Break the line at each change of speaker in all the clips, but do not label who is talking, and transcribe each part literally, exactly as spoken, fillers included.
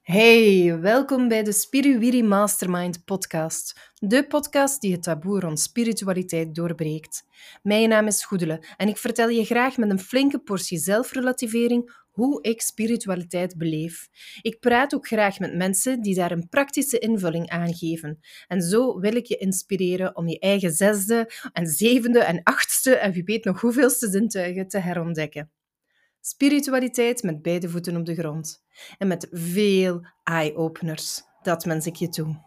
Hey, welkom bij de Spiriwiri Mastermind podcast. De podcast die het taboe rond spiritualiteit doorbreekt. Mijn naam is Goedele en ik vertel je graag met een flinke portie zelfrelativering hoe ik spiritualiteit beleef. Ik praat ook graag met mensen die daar een praktische invulling aan geven. En zo wil ik je inspireren om je eigen zesde en zevende en achtste en wie weet nog hoeveelste zintuigen te herontdekken. Spiritualiteit met beide voeten op de grond. En met veel eye-openers. Dat wens ik je toe.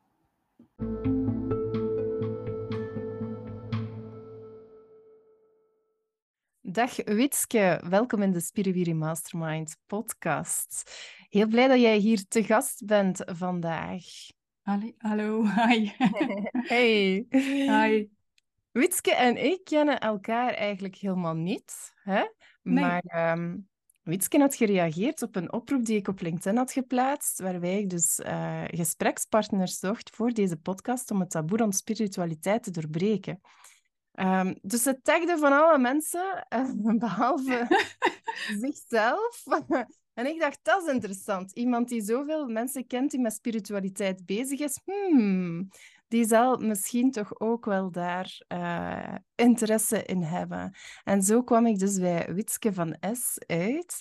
Dag Witske, welkom in de Spiriwiri Mastermind podcast. Heel blij dat jij hier te gast bent vandaag.
Hallo, hallo, hi.
Hey.
Hi.
Witske en ik kennen elkaar eigenlijk helemaal niet, hè?
Nee.
Maar um, Witske had gereageerd op een oproep die ik op LinkedIn had geplaatst, waarbij ik dus uh, gesprekspartners zocht voor deze podcast om het taboe rond spiritualiteit te doorbreken. Um, dus het tagde van alle mensen, uh, behalve zichzelf. En ik dacht, dat is interessant. Iemand die zoveel mensen kent die met spiritualiteit bezig is, hmm, die zal misschien toch ook wel daar uh, interesse in hebben. En zo kwam ik dus bij Witske van S uit.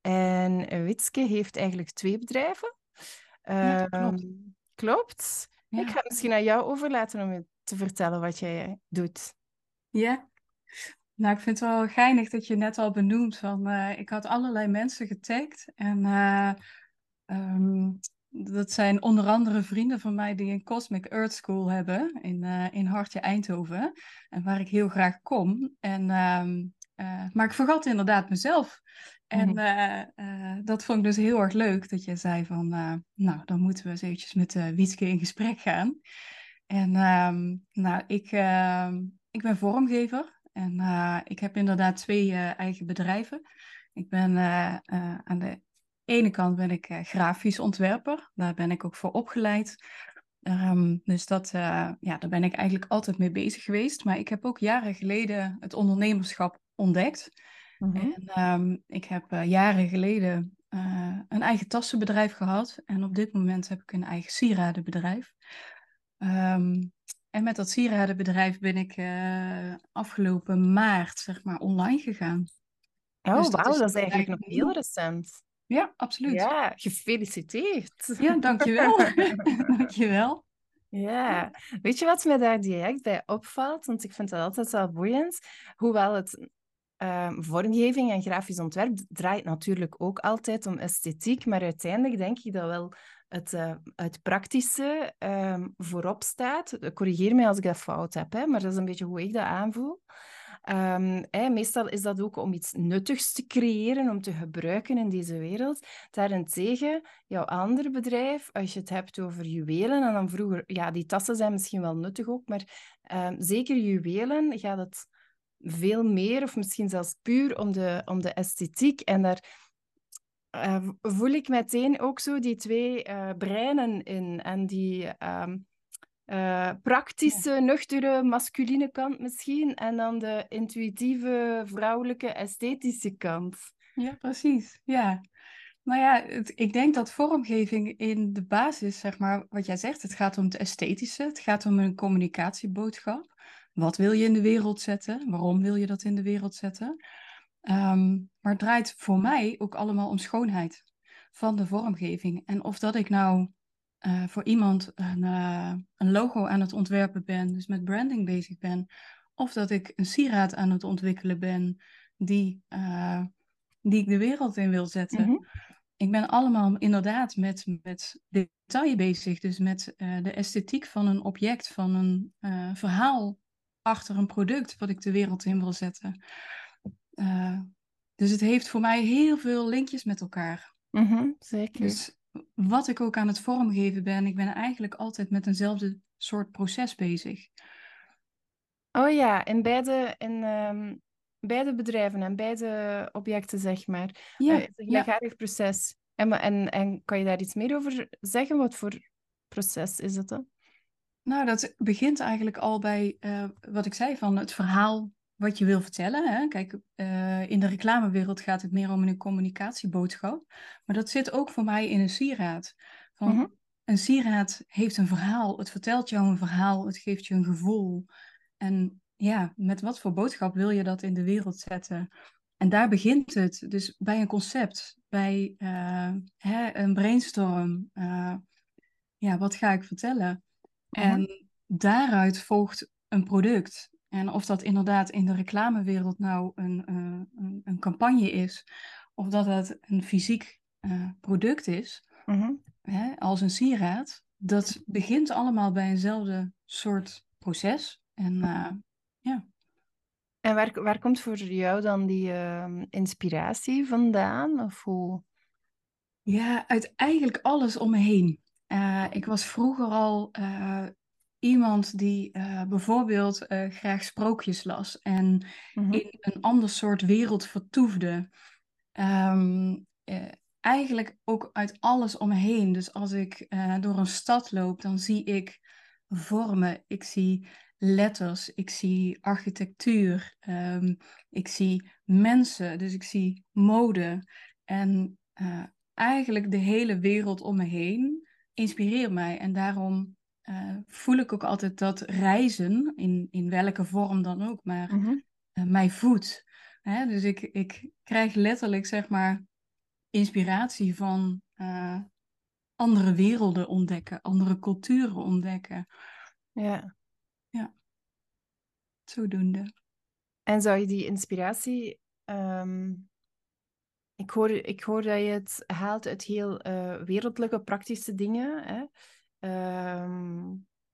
En Witske heeft eigenlijk twee bedrijven.
Ja, klopt.
Um, klopt.
Ja.
Ik ga het misschien aan jou overlaten om je te vertellen wat jij doet.
Ja. Nou, ik vind het wel geinig dat je net al benoemt van, uh, ik had allerlei mensen getagd en uh, um, dat zijn onder andere vrienden van mij die een Cosmic Earth School hebben in, uh, in Hartje Eindhoven en waar ik heel graag kom. En, um, uh, maar ik vergat inderdaad mezelf. En
Mhm.
uh, uh, dat vond ik dus heel erg leuk dat je zei van, uh, nou, dan moeten we eens eventjes met uh, Wietske in gesprek gaan. En um, nou, ik, uh, ik ben vormgever. En uh, ik heb inderdaad twee uh, eigen bedrijven. Ik ben uh, uh, aan de ene kant ben ik uh, grafisch ontwerper. Daar ben ik ook voor opgeleid. Um, dus dat, uh, ja, daar ben ik eigenlijk altijd mee bezig geweest. Maar ik heb ook jaren geleden het ondernemerschap ontdekt.
Mhm.
En um, ik heb uh, jaren geleden uh, een eigen tassenbedrijf gehad. En op dit moment heb ik een eigen sieradenbedrijf. Um, en met dat sieradenbedrijf ben ik uh, afgelopen maart, zeg maar, online gegaan.
Oh,
Dus dat
wauw,
is
dat is eigenlijk nog
eigenlijk
heel
nieuw.
recent.
Ja, absoluut.
Ja, gefeliciteerd.
Ja, dankjewel. Dankjewel.
Ja, weet je wat mij daar direct bij opvalt? Want ik vind dat altijd wel boeiend. Hoewel het ehm, vormgeving en grafisch ontwerp draait natuurlijk ook altijd om esthetiek, maar uiteindelijk denk ik dat wel het, eh, het praktische ehm, voorop staat. Corrigeer mij als ik dat fout heb, hè, maar dat is een beetje hoe ik dat aanvoel. Um, hè, meestal is dat ook om iets nuttigs te creëren, om te gebruiken in deze wereld. Daarentegen, jouw andere bedrijf, als je het hebt over juwelen, en dan vroeger, ja, die tassen zijn misschien wel nuttig ook, maar um, zeker juwelen gaat het veel meer, of misschien zelfs puur om de, om de esthetiek. En daar uh, voel ik meteen ook zo die twee uh, breinen in en die... Um, Uh,
Ja.
praktische, nuchtere, masculine kant misschien. En dan de intuïtieve, vrouwelijke, esthetische kant.
Ja, precies. Ja. Nou ja, het, ik denk dat vormgeving in de basis, zeg maar, wat jij zegt, het gaat om het esthetische, het gaat om een communicatieboodschap. Wat wil je in de wereld zetten? Waarom wil je dat in de wereld zetten? Um, maar het draait voor mij ook allemaal om schoonheid van de vormgeving. En of dat ik nou uh, voor iemand een, uh, een logo aan het ontwerpen ben, dus met branding bezig ben, of dat ik een sieraad aan het ontwikkelen ben die, uh, die ik de wereld in wil zetten.
Mm-hmm.
Ik ben allemaal inderdaad met, met detail bezig, dus met uh, de esthetiek van een object, van een uh, verhaal achter een product wat ik de wereld in wil zetten. Uh, dus het heeft voor mij heel veel linkjes met elkaar.
Mm-hmm, zeker.
Dus wat ik ook aan het vormgeven ben, ik ben eigenlijk altijd met eenzelfde soort proces bezig.
Oh ja, in beide, in, um, beide bedrijven en beide objecten, zeg maar. Uh,
Ja,
is een
ja.
gelijkaardig proces. En, en, en kan je daar iets meer over zeggen? Wat voor proces is het dan?
Nou, dat begint eigenlijk al bij uh, wat ik zei van het verhaal wat je wil vertellen. Hè? Kijk, uh, in de reclamewereld gaat het meer om een communicatieboodschap. Maar dat zit ook voor mij in een sieraad.
Mhm.
Van, een sieraad heeft een verhaal. Het vertelt jou een verhaal. Het geeft je een gevoel. En ja, met wat voor boodschap wil je dat in de wereld zetten? En daar begint het. Dus bij een concept, bij uh, hè, een brainstorm. Uh, ja, wat ga ik vertellen?
Mhm.
En daaruit volgt een product. En of dat inderdaad in de reclamewereld nou een, uh, een, een campagne is, of dat het een fysiek uh, product is,
Mhm.
hè, als een sieraad, dat begint allemaal bij eenzelfde soort proces. En uh, ja.
En waar, waar komt voor jou dan die ehm, inspiratie vandaan? Of hoe?
Ja, uit eigenlijk alles om me heen. Uh, ik was vroeger al uh, iemand die uh, bijvoorbeeld uh, graag sprookjes las en
Mhm.
in een ander soort wereld vertoefde. Um, uh, eigenlijk ook uit alles om me heen. Dus als ik uh, door een stad loop, dan zie ik vormen, ik zie letters, ik zie architectuur, um, ik zie mensen, dus ik zie mode. En uh, eigenlijk de hele wereld om me heen inspireert mij. En daarom uh, voel ik ook altijd dat reizen, in, in welke vorm dan ook, maar
Mhm.
uh, mij voedt. Hè? Dus ik, ik krijg letterlijk, zeg maar, inspiratie van uh, andere werelden ontdekken, andere culturen ontdekken.
Ja.
Ja, zodoende.
En zou je die inspiratie... ehm, ik hoor, ik hoor dat je het haalt uit heel eh, wereldlijke, praktische dingen. Hè? Ehm,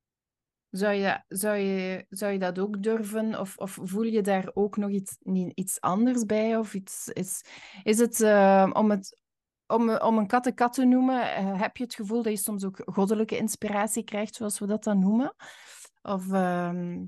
zou je, zou je, zou je dat ook durven? Of, of voel je daar ook nog iets, niet, iets anders bij? Of iets, is, is het, eh, om het om, om een kat een kat te noemen, eh, heb je het gevoel dat je soms ook goddelijke inspiratie krijgt, zoals we dat dan noemen? Of ehm,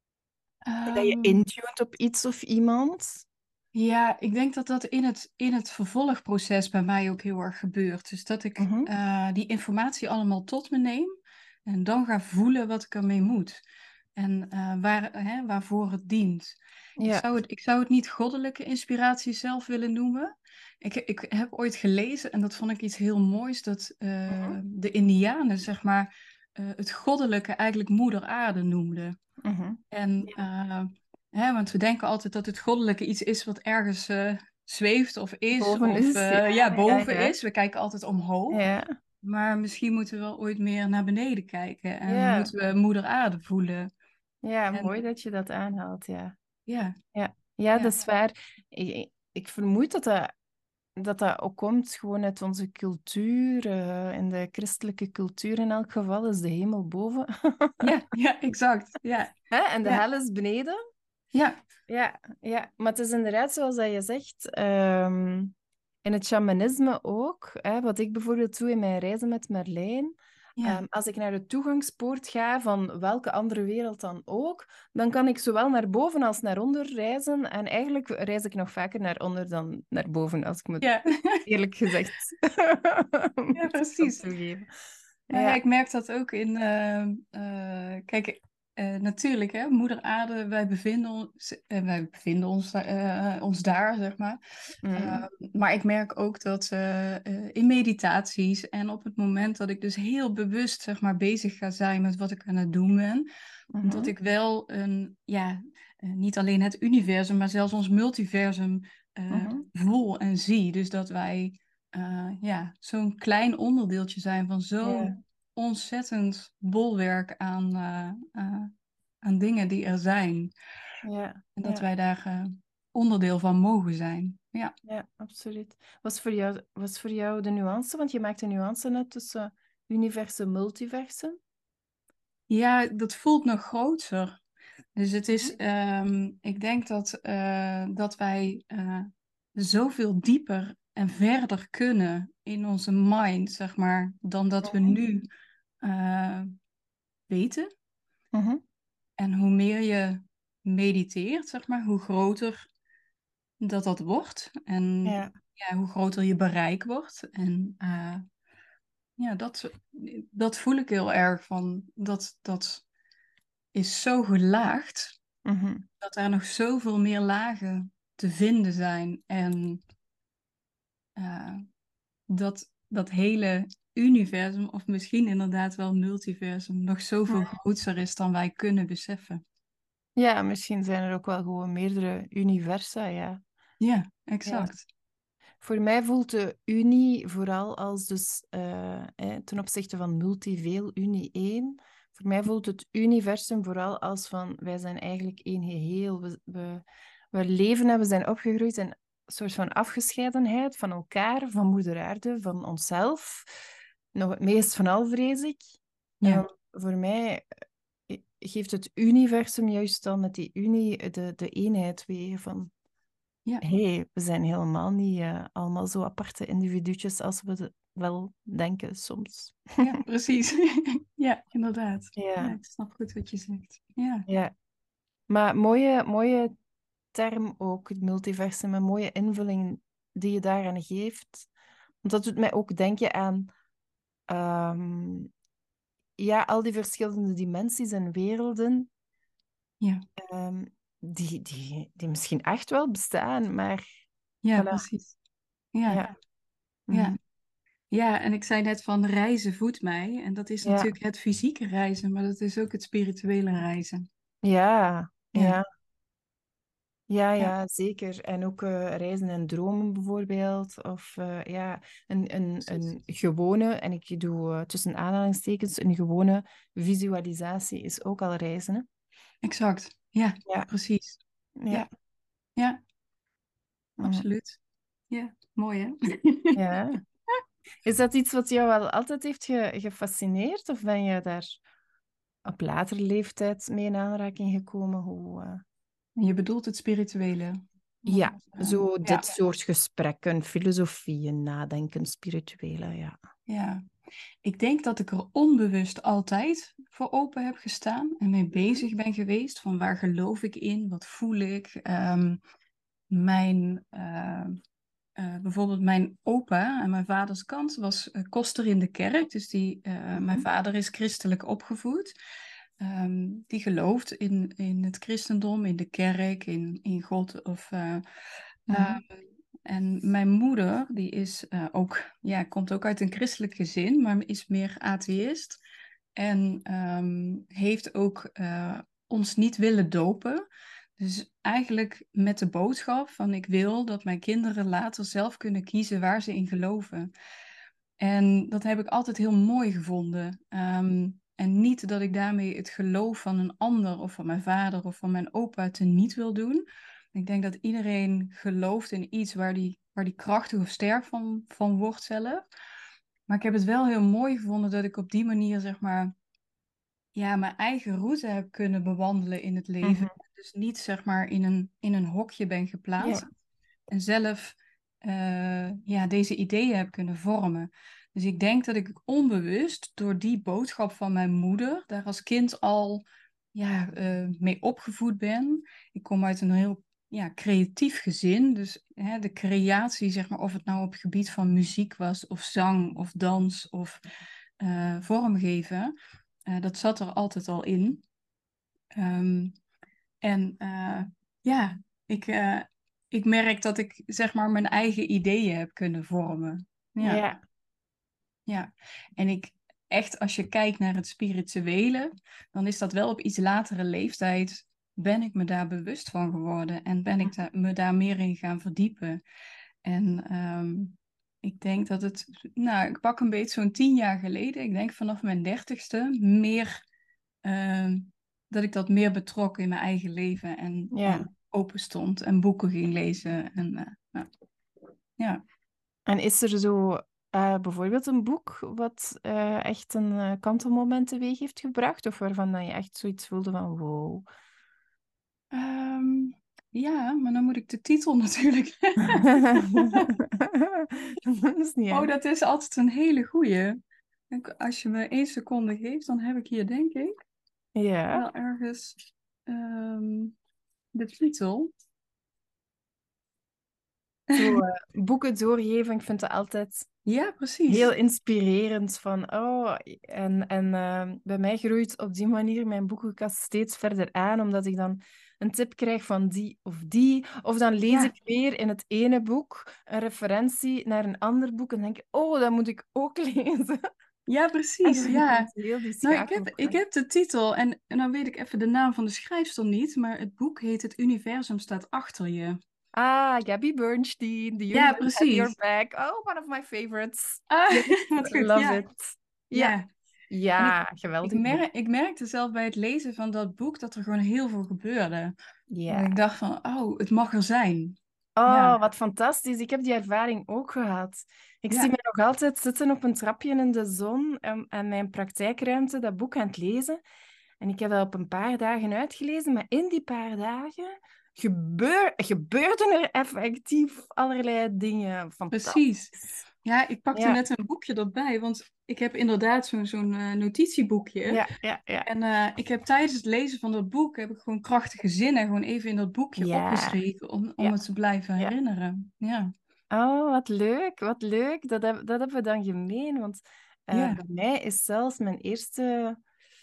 dat je
Um,
intunt op iets of iemand?
Ja, ik denk dat dat in het, in het vervolgproces bij mij ook heel erg gebeurt. Dus dat ik
Mhm.
uh, die informatie allemaal tot me neem en dan ga voelen wat ik ermee moet. En uh, waar, hè, waarvoor het dient. Ik
Ja.
zou het, ik zou het niet goddelijke inspiratie zelf willen noemen. Ik, ik heb ooit gelezen, en dat vond ik iets heel moois, dat uh,
Mhm.
de Indianen, zeg maar, uh, het goddelijke eigenlijk moeder aarde noemden.
Mhm.
En
Ja.
uh, hè, want we denken altijd dat het goddelijke iets is wat ergens uh, zweeft of is,
Boven
of
is,
uh,
ja,
ja,
ja,
boven
ja.
is. We kijken altijd omhoog.
Ja,
Maar misschien moeten we wel ooit meer naar beneden kijken. En
ja,
moeten we moeder aarde voelen.
ja, mooi
En
dat je dat aanhaalt, ja.
ja,
Ja, ja, dat
ja,
is waar. Ik, ik vermoed dat dat, dat dat ook komt gewoon uit onze cultuur. eh, in de christelijke cultuur in elk geval is de hemel boven.
ja, ja, exact. Ja,
Hè? En de
ja,
hel is beneden.
ja,
Ja, ja, maar het is inderdaad zoals dat je zegt, ehm, in het shamanisme ook, hè, wat ik bijvoorbeeld doe in mijn reizen met Merlijn,
ja,
ehm, als ik naar de toegangspoort ga van welke andere wereld dan ook, dan kan ik zowel naar boven als naar onder reizen en eigenlijk reis ik nog vaker naar onder dan naar boven, als ik me
ja,
eerlijk gezegd
ja,
moet op
precies.
toegeven.
Nou ja,
Ja.
ik merk dat ook in. eh, eh, kijk, eh, natuurlijk, hè, Moeder Aarde, wij bevinden ons, eh, wij bevinden ons, da- eh, ons daar, zeg maar. Eh,
Mm.
maar ik merk ook dat eh, eh, in meditaties en op het moment dat ik dus heel bewust, zeg maar, bezig ga zijn met wat ik aan het doen ben, dat
Mhm.
ik wel een, ja, eh, niet alleen het universum, maar zelfs ons multiversum eh,
Mhm.
voel en zie. Dus dat wij eh, ja, zo'n klein onderdeeltje zijn van
Ja,
zo'n ontzettend bolwerk aan, eh, eh, aan dingen die er zijn.
ja,
En dat
ja.
wij daar eh, onderdeel van mogen zijn. Ja.
Ja, absoluut. Wat is voor jou, wat is voor jou de nuance? Want je maakt een nuance net tussen universum en multiversum.
Ja, dat voelt nog groter. Dus het is,
Mhm.
ehm, ik denk dat, eh, dat wij eh, zoveel dieper en verder kunnen in onze mind, zeg maar, dan dat we
Mhm.
nu eh, weten.
Mhm.
En hoe meer je mediteert, zeg maar, hoe groter dat dat wordt. En
Ja,
ja, hoe groter je bereik wordt. En eh, ja, dat, dat voel ik heel erg van. Dat, dat is zo gelaagd.
Mhm.
Dat er nog zoveel meer lagen te vinden zijn. En uh, dat dat hele universum, of misschien inderdaad wel multiversum, nog zoveel groter is dan wij kunnen beseffen.
Ja, misschien zijn er ook wel gewoon meerdere universa, ja.
Ja,
Ja.
exact.
Voor mij voelt de Unie vooral als dus eh, eh, ten opzichte van multiveel Unie één. Voor mij voelt het universum vooral als van wij zijn eigenlijk één geheel. We, we, we leven en we zijn opgegroeid in een soort van afgescheidenheid van elkaar, van Moeder Aarde, van onszelf. Nog het meest van al, vrees ik. En
Ja,
dan voor mij eh, geeft het universum juist dan met die Unie de, de eenheid weer van
ja,
hey, we zijn helemaal niet eh, allemaal zo aparte individuutjes als we de- wel denken soms.
ja, precies. Ja, inderdaad. Ja,
Ja,
ik snap goed wat je zegt. Ja,
ja. Maar mooie, mooie term ook, het multiversum, een mooie invulling die je daaraan geeft. Want dat doet mij ook denken aan ehm, ja, al die verschillende dimensies en werelden
ja,
ehm, die, die, die misschien echt wel bestaan, maar
ja,
voilà.
precies. Ja,
Ja. Mhm.
ja. Ja, en ik zei net van reizen voedt mij. En dat is
Ja,
natuurlijk het fysieke reizen, maar dat is ook het spirituele reizen.
ja,
Ja,
ja. Ja,
ja,
ja, zeker. En ook eh, reizen en dromen bijvoorbeeld. Of eh, ja, een, een,
precies.
een gewone, en ik doe eh, tussen aanhalingstekens, een gewone visualisatie is ook al reizen. Hè?
Exact. Ja,
Ja,
precies.
ja,
Ja, ja,
mhm,
absoluut. Ja, mooi hè?
ja. Is dat iets wat jou wel altijd heeft ge gefascineerd? Of ben je daar op latere leeftijd mee in aanraking gekomen? Hoe, eh,
Je bedoelt het spirituele. Wat,
Ja,
ehm,
zo dit
ja,
soort gesprekken, filosofieën, nadenken, spirituele, ja.
ja. Ik denk dat ik er onbewust altijd voor open heb gestaan en mee
Mhm.
bezig ben geweest. Van waar geloof ik in? Wat voel ik? Ehm, mijn, eh, eh, bijvoorbeeld mijn opa aan mijn vaders kant was eh, koster in de kerk. Dus die, eh, mijn
Mhm.
vader is christelijk opgevoed. Ehm, die gelooft in, in het christendom, in de kerk, in, in God. Of, eh,
Mhm.
ehm, en mijn moeder, die is eh, ook, ja, komt ook uit een christelijk gezin, maar is meer atheïst. En ehm, heeft ook eh, ons niet willen dopen. Dus eigenlijk met de boodschap van ik wil dat mijn kinderen later zelf kunnen kiezen waar ze in geloven. En dat heb ik altijd heel mooi gevonden. Ehm, en niet dat ik daarmee het geloof van een ander of van mijn vader of van mijn opa teniet wil doen. Ik denk dat iedereen gelooft in iets waar die, waar die krachtig of sterk van, van wordt zelf. Maar ik heb het wel heel mooi gevonden dat ik op die manier, zeg maar, ja, mijn eigen route heb kunnen bewandelen in het leven.
Mhm.
Dus niet, zeg maar, in een, in een hokje ben geplaatst.
Ja.
En zelf eh, ja, deze ideeën heb kunnen vormen. Dus ik denk dat ik onbewust door die boodschap van mijn moeder daar als kind al ja, eh, mee opgevoed ben. Ik kom uit een heel ja, creatief gezin. Dus hè, de creatie, zeg maar, of het nou op het gebied van muziek was, of zang, of dans, of eh, vormgeven. Eh, dat zat er altijd al in. Ehm, en eh, ja, ik, eh, ik merk dat ik zeg maar mijn eigen ideeën heb kunnen vormen. Ja,
Ja.
ja. En ik echt, als je kijkt naar het spirituele, dan is dat wel op iets latere leeftijd. Ben ik me daar bewust van geworden en ben ik da- me daar meer in gaan verdiepen. En ehm, ik denk dat het, nou, ik pak een beetje zo'n tien jaar geleden, ik denk vanaf mijn dertigste, meer ehm, dat ik dat meer betrok in mijn eigen leven en,
Ja.
en open stond en boeken ging lezen. En, eh, nou, ja.
En is er zo eh, bijvoorbeeld een boek wat eh, echt een eh, kantelmoment teweeg heeft gebracht? Of waarvan dat je echt zoiets voelde van wow.
Ehm, ja, maar dan moet ik de titel natuurlijk.
Dat is niet
Oh,
erg.
dat is altijd een hele goeie. Ik- Als je me één seconde geeft, dan heb ik hier denk ik
Ja.
wel ergens ehm, de titel.
Zo eh, boeken doorgeven, ik vind het altijd
Ja,
heel
precies.
inspirerend van, oh, en, en eh, bij mij groeit op die manier mijn boekenkast steeds verder aan, omdat ik dan een tip krijg van die of die. Of dan lees
Ja,
ik weer in het ene boek een referentie naar een ander boek en denk ik, oh, dat moet ik ook lezen.
ja,
En
precies.
dan komt
Ja.
heel die
Nou, ik heb, ik
schakelgang.
heb de titel en, en dan weet ik even de naam van de schrijfster niet, maar het boek heet Het Universum staat achter je.
Ah, Gabby Bernstein, The
Ja,
Universe Has Your
precies.
Back. Oh, one of my favorites.
Ah,
Yes,
wat goed.
love
Ja,
it. Ja,
ja. En ik,
ja,
ik,
geweldig boek.
merk, ik merkte zelf bij het lezen van dat boek dat er gewoon heel veel gebeurde. Dat
Ja.
ik dacht van, oh, het mag er zijn.
Oh,
Ja,
wat fantastisch. Ik heb die ervaring ook gehad. Ik zie
ja.
me nog altijd zitten op een trapje in de zon en, en mijn praktijkruimte dat boek aan het lezen. En ik heb dat op een paar dagen uitgelezen, maar in die paar dagen gebeur, gebeurden er effectief allerlei dingen.
Precies.
Fantastisch.
Ja, ik pakte
Ja,
net een boekje erbij, want ik heb inderdaad zo'n zo'n eh, notitieboekje.
ja, ja, ja.
En eh, ik heb tijdens het lezen van dat boek, heb ik gewoon krachtige zinnen gewoon even in dat boekje
Ja,
opgeschreven om, om
ja,
het te blijven
ja.
herinneren. Ja,
Oh, wat leuk, wat leuk. Dat, heb, dat hebben we dan gemeen, want eh,
ja.
bij mij is zelfs mijn eerste,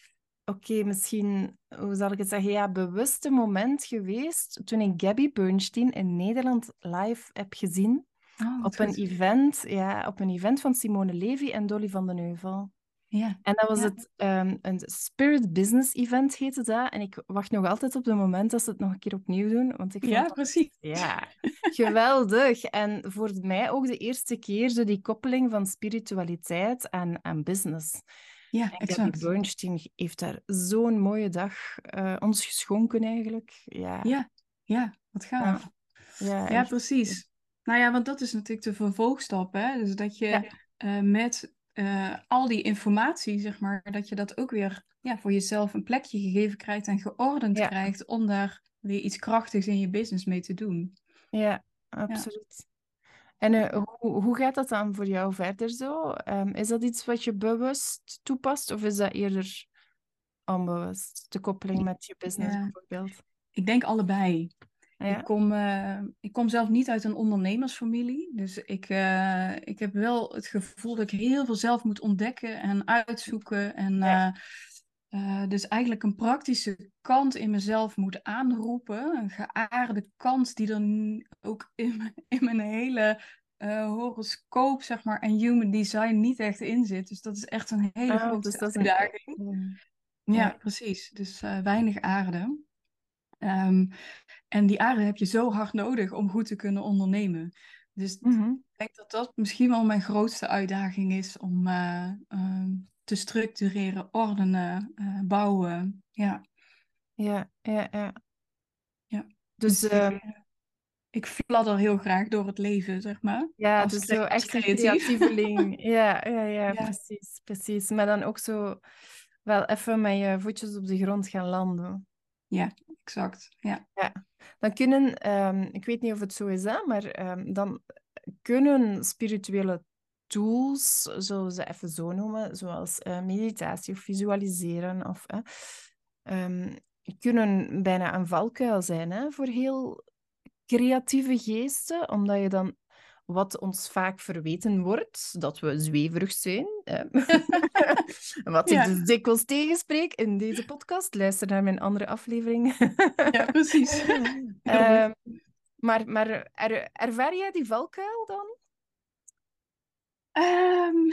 oké, misschien, hoe zal ik het zeggen, ja, bewuste moment geweest toen ik Gabby Bernstein in Nederland live heb gezien
Oh, wat
op een
goed.
event, ja, op een event van Simone Levy en Dolly van den Heuvel.
Ja,
En dat was
ja,
het, ehm, een Spirit Business Event heette dat. En ik wacht nog altijd op het moment dat ze het nog een keer opnieuw doen, want ik vond
ja,
dat echt,
precies.
ja, geweldig. En voor mij ook de eerste keer zo die koppeling van spiritualiteit en, en business.
Ja,
En Gabby
exact.
Bernstein heeft daar zo'n mooie dag eh, ons geschonken eigenlijk. Ja,
Ja, ja, wat
ja,
gaaf.
ja,
Ja,
echt.
precies. Nou ja, want dat is natuurlijk de vervolgstap, hè? Dus dat
Ja,
je eh, met eh, al die informatie, zeg maar, dat je dat ook weer ja, voor jezelf een plekje gegeven krijgt en geordend
ja,
krijgt om daar weer iets krachtigs in je business mee te doen.
ja,
Ja.
absoluut. En eh, hoe, hoe gaat dat dan voor jou verder zo? Ehm, is dat iets wat je bewust toepast of is dat eerder onbewust? De koppeling met je business
Ja,
bijvoorbeeld?
ik denk allebei. Ik
Ja?
kom, eh, ik kom zelf niet uit een ondernemersfamilie. Dus ik, eh, ik heb wel het gevoel dat ik heel veel zelf moet ontdekken en uitzoeken. En
Ja.
eh, eh, dus eigenlijk een praktische kant in mezelf moet aanroepen. Een geaarde kant die er n- ook in, mijn- in mijn hele eh, horoscoop, zeg maar, en human design niet echt in zit. Dus dat is echt een hele
Ah, dus
grote
dat is een...
uitdaging.
mm,
Ja,
Ja.
precies. Dus eh, weinig aarde. Ehm, en die aarde heb je zo hard nodig om goed te kunnen ondernemen. Dus ik
Mhm.
denk dat dat misschien wel mijn grootste uitdaging is om eh, ehm, te structureren, ordenen, eh, bouwen. Ja,
Ja, ja, ja.
ja.
Dus
Dus ik,
ehm,
eh, ik fladder heel graag door het leven, zeg maar,
ja,
als,
dus
cre-
zo
als
echt een
creatief.
creatieveling. Ja, ja, ja,
Ja,
precies, precies. Maar dan ook zo wel even met je voetjes op de grond gaan landen.
ja, exact. Ja,
Ja, dan kunnen, ehm, ik weet niet of het zo is, hè, maar ehm, dan kunnen spirituele tools, zullen we ze even zo noemen, zoals eh, meditatie of visualiseren, of, eh, ehm, kunnen bijna een valkuil zijn hè, voor heel creatieve geesten, omdat je dan, wat ons vaak verweten wordt, dat we zweverig zijn. eh. Wat ik
ja,
dus dikwijls tegenspreek in deze podcast. Luister naar mijn andere aflevering.
ja, precies. Heel goed.
Ehm, maar maar er, ervaar jij die valkuil dan?
Ehm,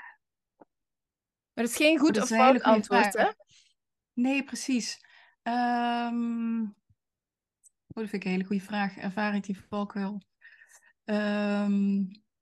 Er is geen
oh,
goed
dat
of
is een hele
fout
goede
antwoord, hè?
vraag. Nee, precies. Ehm, Oh, dat vind ik een hele goede vraag. Ervaar ik die valkuil? Ehm,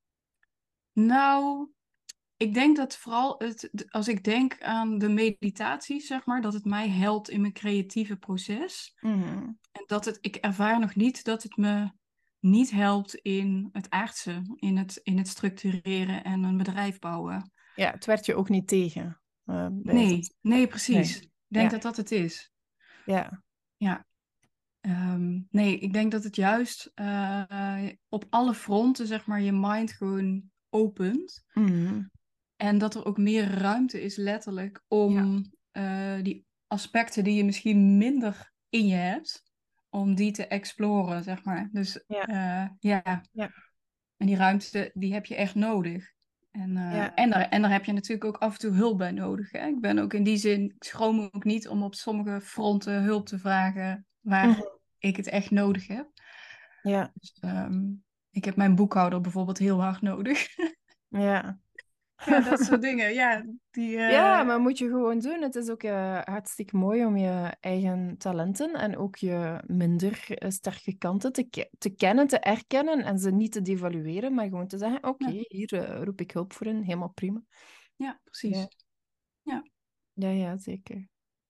nou, ik denk dat vooral het, d- als ik denk aan de meditatie, zeg maar, dat het mij helpt in mijn creatieve proces.
Mhm.
En dat het, ik ervaar nog niet dat het me niet helpt in het aardse, in het, in het structureren en een bedrijf bouwen.
Ja, het werd je ook niet tegen, eh, bij wijze van
Nee, nee,
spreken.
precies.
Nee.
Ik denk
Ja,
dat dat het is.
ja.
Ja. Ehm, nee, ik denk dat het juist eh, op alle fronten, zeg maar, je mind gewoon opent.
Mhm.
En dat er ook meer ruimte is, letterlijk,
Ja,
om eh, die aspecten die je misschien minder in je hebt, om die te exploren, zeg maar. Dus
ja,
eh, ja,
ja,
en die ruimte, die heb je echt nodig. En, eh,
ja.
en, daar, en daar heb je natuurlijk ook af en toe hulp bij nodig. Hè? Ik ben ook in die zin, ik schroom ook niet om op sommige fronten hulp te vragen waar
Mhm.
ik het echt nodig heb.
Ja,
Dus, ehm, ik heb mijn boekhouder bijvoorbeeld heel hard nodig.
ja.
Ja, dat soort dingen. Ja, die,
Ja,
eh,
maar moet je gewoon doen. Het is ook eh, hartstikke mooi om je eigen talenten en ook je minder eh, sterke kanten te, ke- te kennen, te erkennen en ze niet te devalueren, maar gewoon te zeggen, oké,
ja,
hier eh, roep ik hulp voor in, helemaal prima.
ja,
Ja,
precies. Ja.
ja, ja, zeker.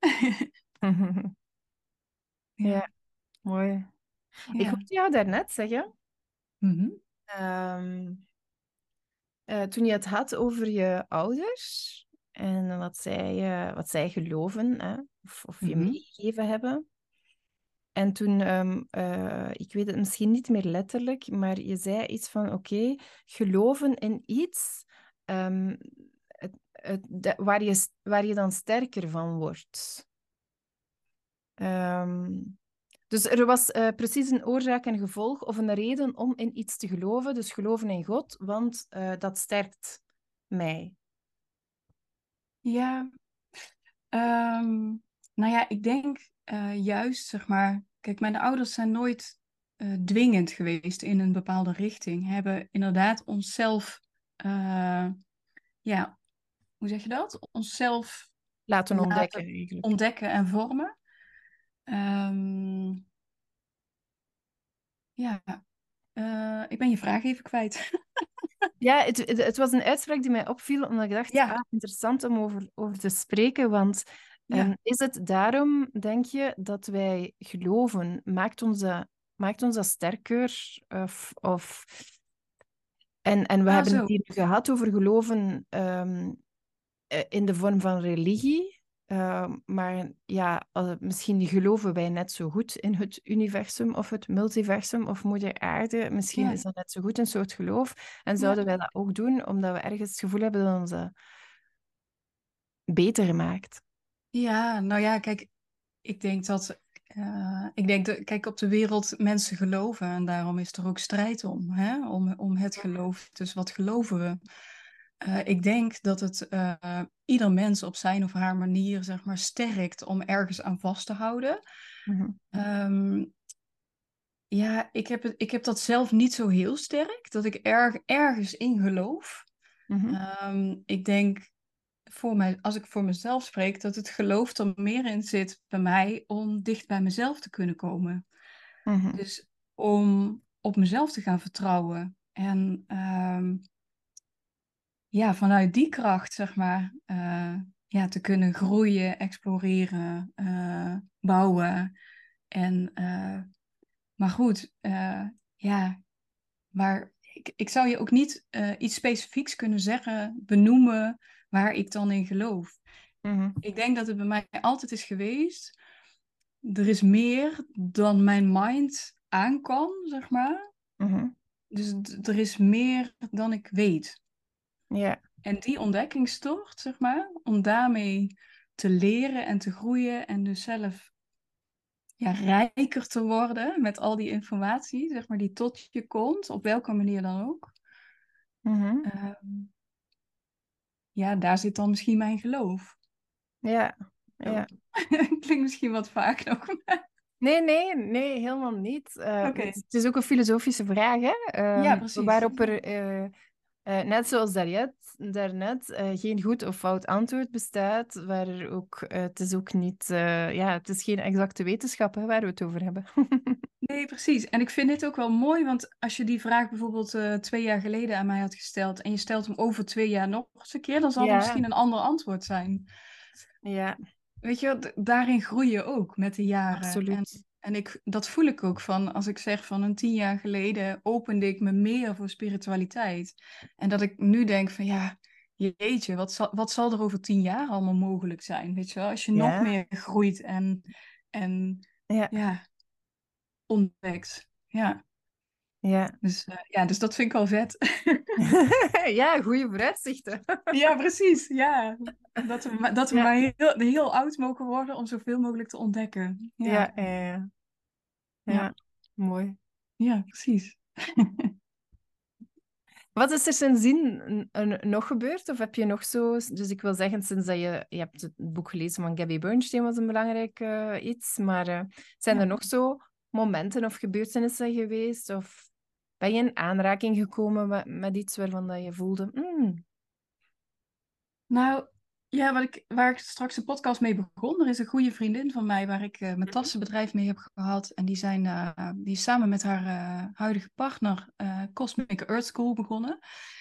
Ja,
Ja,
mooi. Ik
ja.
hoorde jou daarnet zeggen,
Mhm,
ehm, eh, toen je het had over je ouders en wat zij, eh, wat zij geloven, hè, of, of je
mhm.
meegegeven hebben. En toen, ehm, eh, ik weet het misschien niet meer letterlijk, maar je zei iets van, oké, geloven in iets ehm, het, het- de- waar je, s- waar je dan sterker van wordt. Ehm, dus er was eh, precies een oorzaak en gevolg of een reden om in iets te geloven. Dus geloven in God, want eh, dat sterkt mij.
Ja, ehm, nou ja, ik denk eh, juist, zeg maar, kijk, mijn ouders zijn nooit eh, dwingend geweest in een bepaalde richting. Hebben inderdaad onszelf, eh, ja, hoe zeg je dat? Onszelf
Laten ontdekken,
laten
eigenlijk.
ontdekken en vormen. Ehm, ja, eh, ik ben je vraag even kwijt.
Ja, het, het, het was een uitspraak die mij opviel, omdat ik dacht,
Ja,
ah, interessant om over, over te spreken, want ehm,
ja.
is het daarom, denk je, dat wij geloven? Maakt ons dat, maakt ons dat sterker? Of, of... En, en we
Ah,
hebben het
zo.
hier gehad over geloven ehm, eh, in de vorm van religie. Ehm, maar ja, eh, misschien geloven wij net zo goed in het universum of het multiversum of moeder aarde. Misschien
Ja,
is dat net zo goed een soort geloof. En
ja.
zouden wij dat ook doen omdat we ergens het gevoel hebben dat ons dat beter maakt.
Ja, nou ja, kijk, ik denk dat, eh, ik denk dat, kijk, op de wereld mensen geloven en daarom is er ook strijd om, hè? Om, om het geloof. Dus wat geloven we? Eh, ik denk dat het eh, ieder mens op zijn of haar manier, zeg maar, sterkt om ergens aan vast te houden.
Mhm,
Ehm, ja, ik heb het, ik heb dat zelf niet zo heel sterk, dat ik erg, ergens in geloof.
mhm,
Ehm, ik denk voor mij, als ik voor mezelf spreek, dat het geloof er meer in zit bij mij om dicht bij mezelf te kunnen komen.
mhm,
Dus om op mezelf te gaan vertrouwen. En ehm, ja, vanuit die kracht, zeg maar, eh, ja, te kunnen groeien, exploreren, eh, bouwen. En, eh, maar goed, eh, ja, maar ik, ik zou je ook niet eh, iets specifieks kunnen zeggen, benoemen waar ik dan in geloof.
mhm,
Ik denk dat het bij mij altijd is geweest. Er is meer dan mijn mind aan kan, zeg maar.
mhm.
Dus d- er is meer dan ik weet.
Ja.
En die ontdekkingstocht, zeg maar, om daarmee te leren en te groeien en dus zelf ja, rijker te worden met al die informatie, zeg maar, die tot je komt, op welke manier dan ook.
Mhm.
Ehm, ja, daar zit dan misschien mijn geloof.
Ja.
Zo.
Ja.
Klinkt misschien wat vaak nog.
Nee, nee, nee, helemaal niet. Eh,
Oké.
het, het is ook een filosofische vraag, hè?
Ja,
Ehm,
precies.
waarop er, eh, eh, net zoals daarnet, daarnet eh, geen goed of fout antwoord bestaat, waar er ook, eh, het is ook niet, eh, ja, het is geen exacte wetenschap, hè, waar we het over hebben.
Nee, precies. En ik vind dit ook wel mooi, want als je die vraag bijvoorbeeld eh, twee jaar geleden aan mij had gesteld en je stelt hem over twee jaar nog eens een keer, dan zal er
Ja,
misschien een ander antwoord zijn.
ja,
Weet je, d- daarin groei je ook met de jaren. En,
absoluut.
en ik, dat voel ik ook van, als ik zeg van een tien jaar geleden opende ik me meer voor spiritualiteit. En dat ik nu denk van ja, jeetje, wat zal, wat zal er over tien jaar allemaal mogelijk zijn? Weet je wel, als je nog
Ja,
meer groeit en, en
ja,
ja, ontdekt. Ja.
ja.
Dus, eh, ja, dus dat vind ik wel vet.
Ja, goede vooruitzichten.
Ja, precies. Ja. Dat we, ma- dat we
Ja,
maar heel, heel oud mogen worden om zoveel mogelijk te ontdekken.
ja,
Ja,
ja,
ja,
ja, mooi.
ja, precies.
Wat is er sindsdien n- n- nog gebeurd? Of heb je nog zo... Dus ik wil zeggen, sinds dat je... Je hebt het boek gelezen van Gabby Bernstein, was een belangrijk eh, iets. Maar eh, zijn er
Ja.
nog zo momenten of gebeurtenissen geweest? Of ben je in aanraking gekomen met, met iets waarvan dat je voelde... "Hmm,
Nou, ja, wat ik, waar ik straks de podcast mee begon, er is een goede vriendin van mij waar ik eh, mijn
mhm,
tassenbedrijf mee heb gehad. En die, zijn, eh, die is samen met haar eh, huidige partner eh, Cosmic Earth School begonnen.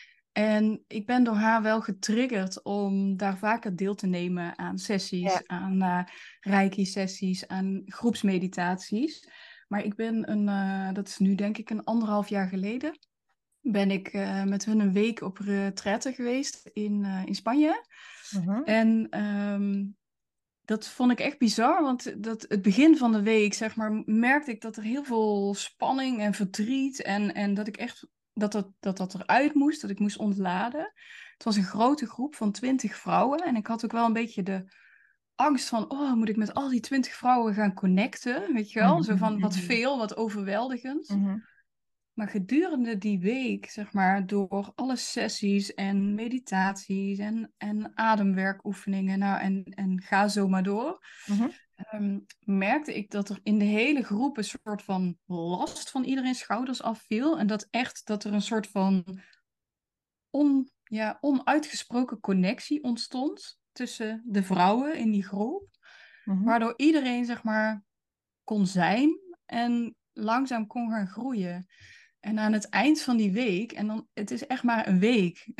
En ik ben door haar wel getriggerd om daar vaker deel te nemen aan
ja.
sessies, aan eh reiki-sessies, aan groepsmeditaties. Maar ik ben een, eh, dat is nu denk ik een anderhalf jaar geleden, ben ik eh, met hun een week op retraite geweest in, eh, in Spanje.
Mhm,
En ehm, dat vond ik echt bizar, want dat, het begin van de week, zeg maar, merkte ik dat er heel veel spanning en verdriet en, en dat ik echt dat dat, dat dat eruit moest, dat ik moest ontladen. Het was een grote groep van twintig vrouwen en ik had ook wel een beetje de angst van, oh, moet ik met al die twintig vrouwen gaan connecten, weet je wel? Zo
mhm,
van wat
mhm,
veel, wat overweldigend.
mhm,
Maar gedurende die week, zeg maar, door alle sessies en meditaties en, en ademwerkoefeningen, nou, en, en ga zo maar door,
mhm,
ehm, merkte ik dat er in de hele groep een soort van last van iedereen's schouders afviel. En dat echt, dat er een soort van on, ja, onuitgesproken connectie ontstond tussen de vrouwen in die groep.
mhm.
Waardoor iedereen, zeg maar, kon zijn en langzaam kon gaan groeien. En aan het eind van die week, en dan, het is echt maar een week,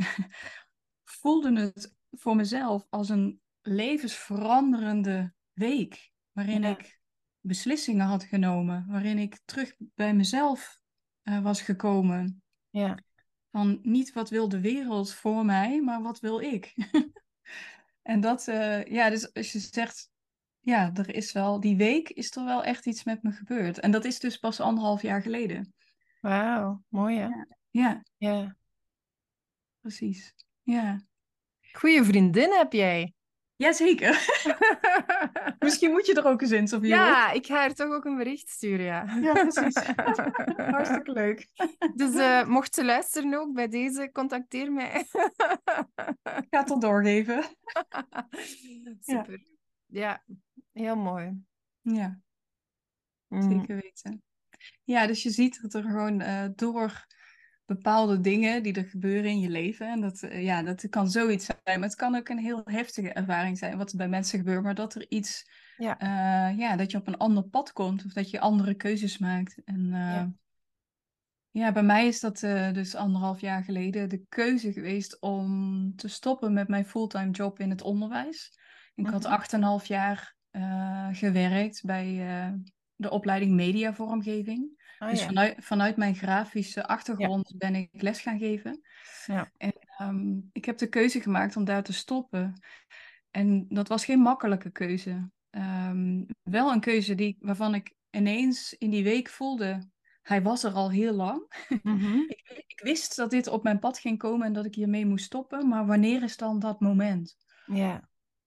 voelde het voor mezelf als een levensveranderende week. Waarin
Ja,
ik beslissingen had genomen, waarin ik terug bij mezelf eh, was gekomen.
ja.
Van niet wat wil de wereld voor mij, maar wat wil ik? En dat, eh, ja, dus als je zegt, ja, er is wel, die week is er wel echt iets met me gebeurd. En dat is dus pas anderhalf jaar geleden.
Wauw, mooi hè?
Ja, ja,
Ja.
precies. Ja,
Goeie vriendin heb jij.
jazeker. Misschien moet je er ook eens in, Sophie.
Ja, ik ga haar toch ook een bericht sturen, ja.
Ja, precies. Hartstikke leuk.
Dus eh, mocht ze luisteren ook, bij deze, contacteer mij.
Ik ga het al doorgeven. Ja,
Super. Ja, heel mooi.
ja,
Mhm,
zeker weten. Ja, dus je ziet dat er gewoon eh, door bepaalde dingen die er gebeuren in je leven. En dat, eh, ja, dat kan zoiets zijn, maar het kan ook een heel heftige ervaring zijn wat er bij mensen gebeurt. Maar dat er iets,
ja,
eh, ja, dat je op een ander pad komt of dat je andere keuzes maakt. En eh,
ja.
ja, bij mij is dat eh, dus anderhalf jaar geleden de keuze geweest om te stoppen met mijn fulltime job in het onderwijs. Ik had
Mhm.
acht en een half jaar eh, gewerkt bij eh, de opleiding mediavormgeving.
Ah
Dus
ja,
vanuit, vanuit mijn grafische
ja,
achtergrond ben ik les gaan geven.
ja.
En ehm, ik heb de keuze gemaakt om daar te stoppen. En dat was geen makkelijke keuze. Ehm, wel een keuze die, waarvan ik ineens in die week voelde, hij was er al heel lang.
Mhm.
Ik, ik wist dat dit op mijn pad ging komen en dat ik hiermee moest stoppen, maar wanneer is dan dat moment?
Ja,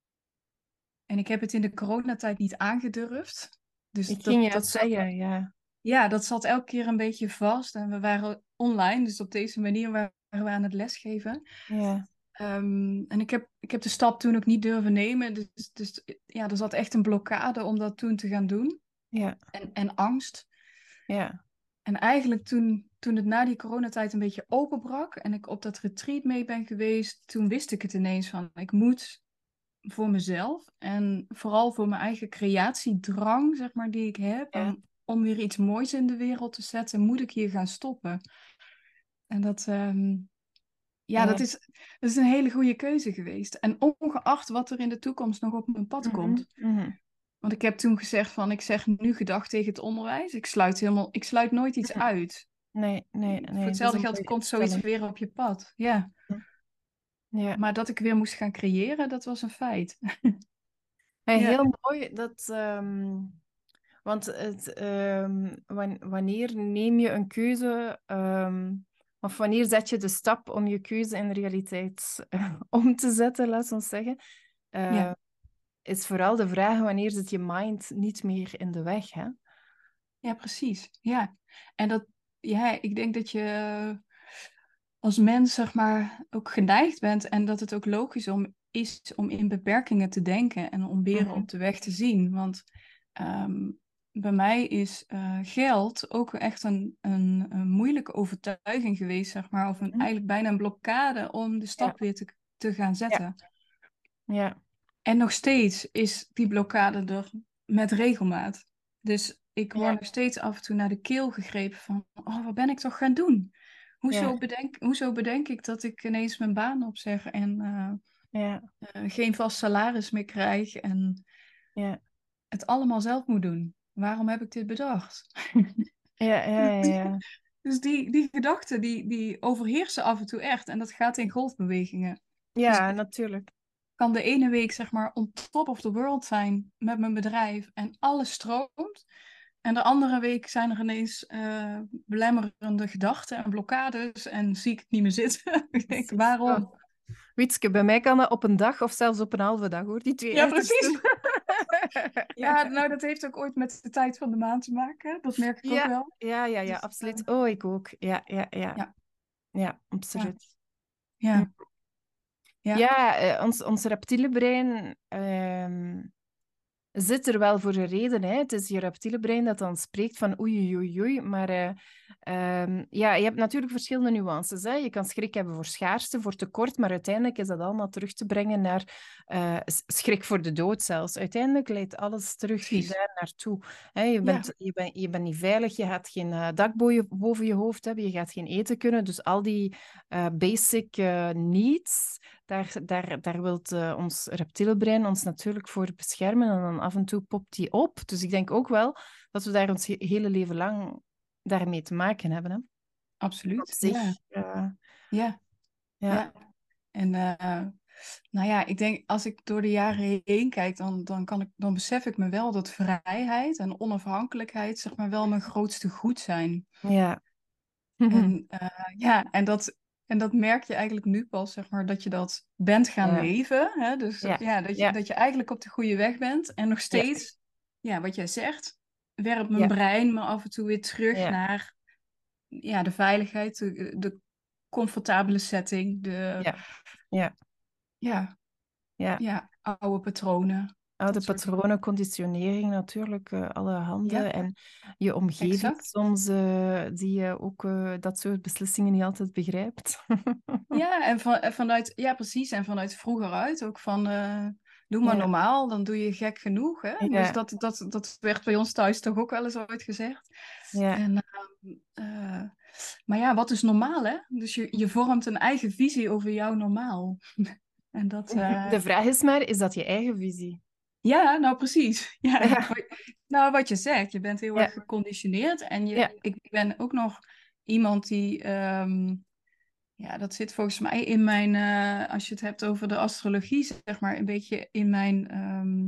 En ik heb het in de coronatijd niet aangedurfd. Dus
ik ging
dat,
juist
dat zat,
zeggen, ja.
ja, dat zat elke keer een beetje vast. En we waren online, dus op deze manier waren we aan het lesgeven.
Ja,
Ehm, en ik heb, ik heb de stap toen ook niet durven nemen. Dus, dus ja, er zat echt een blokkade om dat toen te gaan doen.
ja,
En, en angst.
ja,
En eigenlijk toen, toen het na die coronatijd een beetje openbrak en ik op dat retreat mee ben geweest, toen wist ik het ineens van, ik moet voor mezelf en vooral voor mijn eigen creatiedrang, zeg maar, die ik heb,
ja,
en om weer iets moois in de wereld te zetten, moet ik hier gaan stoppen. En dat, ehm, ja, dat
ja.
is, dat is een hele goede keuze geweest. En ongeacht wat er in de toekomst nog op mijn pad
Mhm,
komt.
mhm,
Want ik heb toen gezegd van, ik zeg nu gedag tegen het onderwijs. Ik sluit helemaal, ik sluit nooit iets
mhm.
uit.
Nee, nee,
Voor
nee, dat is
hetzelfde
een
geld
mooie
komt zoiets
instelling.
weer op je pad. Ja.
Ja.
Maar dat ik weer moest gaan creëren, dat was een feit.
Ja,
Ja,
heel mooi dat, ehm, want het, ehm, wan- wanneer neem je een keuze, ehm, of wanneer zet je de stap om je keuze in realiteit eh, om te zetten, laat ons zeggen,
ja,
eh, is vooral de vraag wanneer zit je mind niet meer in de weg, hè?
ja, precies. Ja. En dat, ja, ik denk dat je als mens, zeg maar, ook geneigd bent en dat het ook logisch om, is om in beperkingen te denken en om beren
Mhm.
op de weg te zien. Want ehm, bij mij is eh, geld ook echt een, een, een moeilijke overtuiging geweest, zeg maar, of een,
Mhm.
eigenlijk bijna een blokkade om de
Ja,
stap weer te, te gaan
ja,
zetten.
ja,
En nog steeds is die blokkade er met regelmaat. Dus ik word
ja,
nog steeds af en toe naar de keel gegrepen van, oh, wat ben ik toch gaan doen?
ja,
Hoezo bedenk, hoezo bedenk ik dat ik ineens mijn baan opzeg en eh,
ja,
eh, geen vast salaris meer krijg en
ja,
het allemaal zelf moet doen? Waarom heb ik dit bedacht?
ja, ja, ja.
Dus die, die gedachten, die, die overheersen af en toe echt. En dat gaat in golfbewegingen. Dus
Ja,
ik
natuurlijk.
kan de ene week zeg maar on top of the world zijn met mijn bedrijf en alles stroomt. En de andere week zijn er ineens eh, belemmerende gedachten en blokkades en zie ik het niet meer zitten. Ik denk,
Precies. Oh.
waarom?
Wietske, bij mij kan dat op een dag of zelfs op een halve dag, hoor. Die twee
Ja,
uitersten.
precies. Ja, nou, dat heeft ook ooit met de tijd van de maand te maken. Dat merk ik ook
Ja,
wel.
ja, ja, ja,
Dus, eh,
absoluut. Oh, ik ook. Ja, ja, ja.
ja,
Ja,
ja,
absoluut.
ja, ja,
Ja, eh, ons, ons reptiele brein ehm, zit er wel voor een reden. Hè. Het is je reptiele brein dat dan spreekt van oei, oei, oei, oei. Maar eh, ehm, ja, je hebt natuurlijk verschillende nuances. Hè. Je kan schrik hebben voor schaarste, voor tekort, maar uiteindelijk is dat allemaal terug te brengen naar eh, s- schrik voor de dood zelfs. Uiteindelijk leidt alles terug
precies.
daar naartoe. Hè. Je
Ja,
bent, je bent, je bent niet veilig, je gaat geen eh, dak boven boven je hoofd hebben, je gaat geen eten kunnen. Dus al die eh, basic eh, needs, daar, daar, daar wil ons reptiele brein ons natuurlijk voor beschermen en dan af en toe popt die op. Dus ik denk ook wel dat we daar ons he- hele leven lang daarmee te maken hebben. Hè. Op
absoluut.
zich,
Ja,
eh,
ja,
ja,
ja. En eh, nou ja, ik denk als ik door de jaren heen kijk, dan, dan, kan ik, dan besef ik me wel dat vrijheid en onafhankelijkheid zeg maar wel mijn grootste goed zijn.
ja.
En eh, ja, en dat, en dat merk je eigenlijk nu pas, zeg maar, dat je dat bent gaan
Ja,
leven. Hè? Dus
ja,
ja, dat je,
ja,
dat je eigenlijk op de goede weg bent. En nog
ja,
steeds, ja, wat jij zegt, werpt mijn
ja,
brein me af en toe weer terug
ja,
naar ja, de veiligheid, de, de comfortabele setting, de
ja, ja,
ja,
ja.
ja, oude patronen,
Oude
dat soort dingen.
patronen, conditionering natuurlijk, eh, alle
Ja,
handen. En je omgeving
exact.
soms, eh, die je ook eh, dat soort beslissingen niet altijd begrijpt.
Ja, en, van, en vanuit, ja, precies. En vanuit vroeger uit ook van, eh, doe maar
Ja,
normaal, dan doe je gek genoeg. Hè? Dus
ja,
dat, dat, dat werd bij ons thuis toch ook wel eens ooit gezegd.
ja.
En, ehm, eh, maar ja, wat is normaal, hè? Dus je, je vormt een eigen visie over jouw normaal. En dat, eh,
De vraag is maar, is dat je eigen visie?
ja, nou precies. Ja,
Ja,
wat- nou wat je zegt, je bent heel
ja,
erg geconditioneerd. En je,
ja.
ik, ik ben ook nog iemand die, ehm, ja, dat zit volgens mij in mijn, eh, als je het hebt over de astrologie, zeg maar, een beetje in mijn, ehm,